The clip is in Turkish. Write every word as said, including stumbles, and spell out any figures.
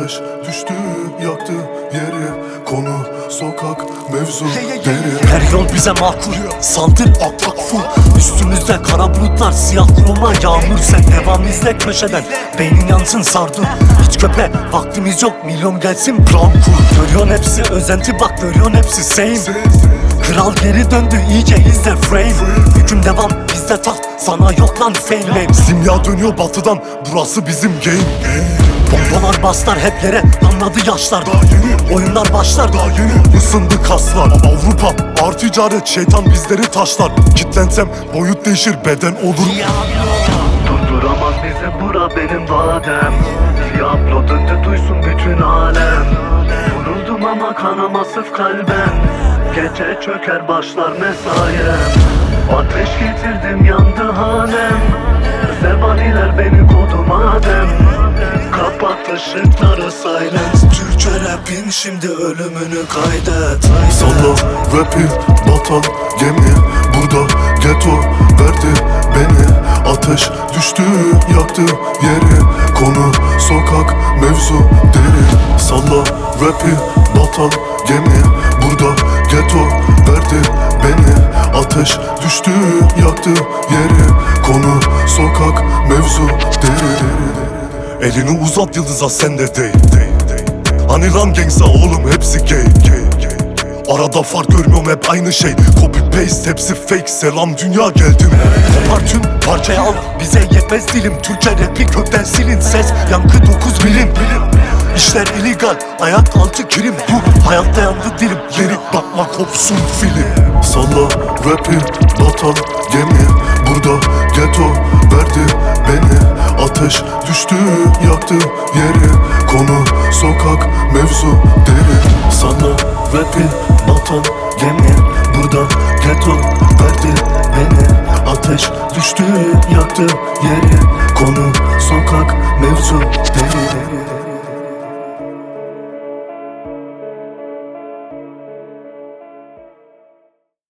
Ateş düştü yaktı yeri, konu sokak mevzu deri. Her yol bize makul, saldır atlak full. Üstümüzde kara bulutlar, siyah kroma yağmur. Sen devam izle köşeden, beynin yansın sardı. Hiç köpe vaktimiz yok, milyon gelsin pram kur. Görüyorsun hepsi özenti, bak görüyorsun hepsi same. Kral geri döndü, iyice izle frame. Hüküm devam, bizde taht, sana yok lan fame. Simya dönüyor batıdan, burası bizim game. Bombalar baslar hep yere, anladı yaşlar. Daha yeni Oyunlar başlar, daha yeni ısındı kaslar. Ama Avrupa ağır ticaret, şeytan bizleri taşlar. Kitlensem boyut değişir, beden olur. Durduramaz bizi bura benim vadem. Diablo döndü duysun bütün alem. Vuruldum ama kanama sırf kalben. Gece çöker başlar mesaiem. Ateş getirdim yandı hanem. Zebaniler beni kodu madem. Kapat ışıkları silence. Türkçe rapin şimdi ölümünü kaydet. Salla rapi batan gemi, burada ghetto verdi beni. Ateş düştü yaktı yeri, konu sokak mevzu deri. Salla rapi batan gemi, burada ghetto verdi beni. Ateş düştü yaktı yeri, konu sokak mevzu deri. Elini uzat yıldıza, sen de değil, değil, değil. Hani lan gangsta oğlum, hepsi gay, gay, gay. Arada fark görmüyorum, hep aynı şey. Copy paste, hepsi fake, selam dünya geldim. Kopar tüm parçayı al, bize yetmez dilim. Türkçe rapi kökten silin, ses yankı dokuz milim. İşler illegal, ayak altı kirim. Bu hayatta yandı dilim, yeni bakma kopsun film. Salla rapi batan gemi, burada ghetto verdi beni. Ateş düştü yaktı yeri, konu sokak mevzu deri. Salla rapi batan gemi, burada ghetto verdi beni. Ateş düştü yaktı yeri, konu sokak mevzu deri.